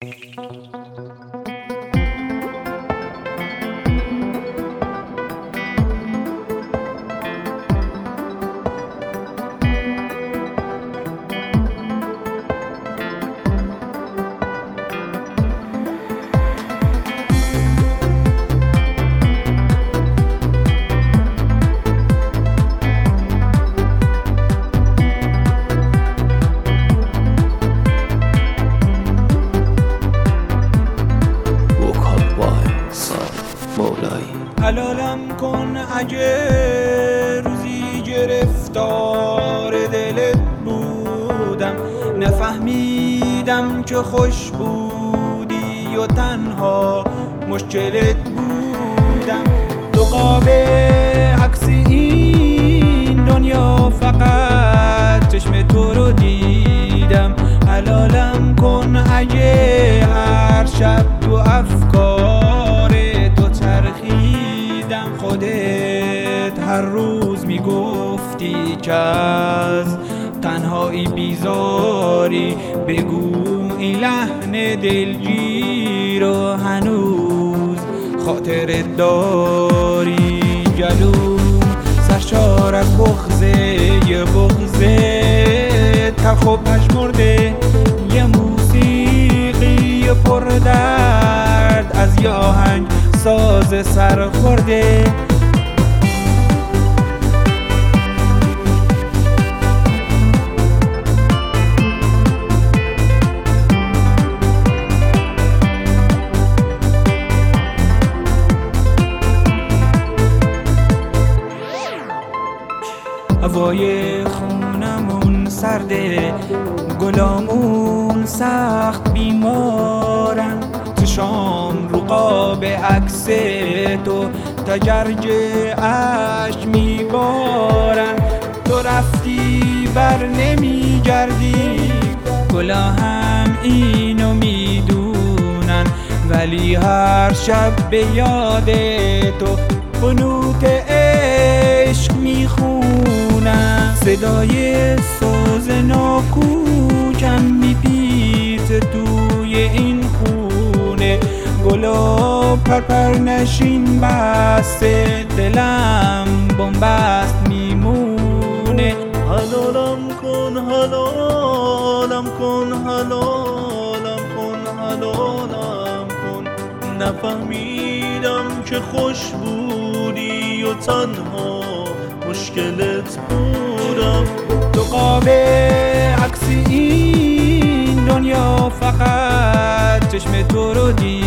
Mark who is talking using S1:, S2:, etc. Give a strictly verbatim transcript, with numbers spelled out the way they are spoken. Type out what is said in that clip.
S1: حلالم کن اگه روزی گرفتار دلت بودم، نفهمیدم که خوش بودی و تنها مشکلت بودم. دو قاب عکس این دنیا فقط چشم تو رو دیدم. حلالم کن اگه هر شب تو افکار تو چرخیدم. خودت هر روز میگفتی که از تنهایی بیزاری، بگو این لحن دلگیر و هنوز خاطرت داری. گلوم سرشار از بغضه، یه بغضه تلخ و پژمرده، یه موسیقی پر درد از یه آهنگ ساز سر خورده. هوای خونمون سرده، گلامون سخت بیمارن، چشام رو قاب عکس تو تجرج اشک میبارن. تو رفتی بر نمیگردی، گلا هم اینو میدونن، ولی هر شب به یاد تو بنوت عشق میخونن. صدای ساز ناکوکم میپیچه توی این خونه، گلا پرپر نشین بسته، دلم بنبست میمونه.
S2: حلالم کن حلالم کن حلالم کن حلالم کن، نفهمیدم که خوش بودی و تنها مشکلت بودم.
S1: تو قاب عکس این دنیا فقط چشم تو رو دید